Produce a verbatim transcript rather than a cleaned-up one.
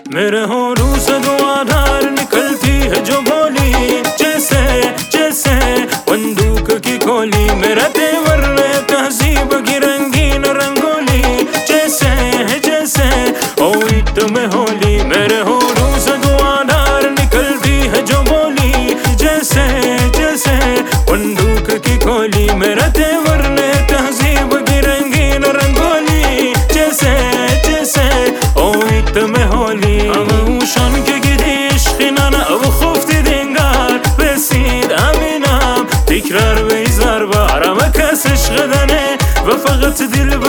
मेरे होठों से धुआंधार निकलती है जो बोली, जैसे जैसे बंदूक की गोली। मेरा तेवर है तहजीब की रंगीन रंगोली, जैसे जैसे ओ ईद में होली। मेरे होठों से धुआंधार निकलती है जो बोली, जैसे जैसे बंदूक की गोली। मेरा तेवर है तहजीब की रंगीन रंगोली, जैसे जैसे ओ ईद में होली. شان که گیدیش خینانه او خفتی دنگار رسید امینم تکرار بیزار بارم کسش غدنه و فقط دل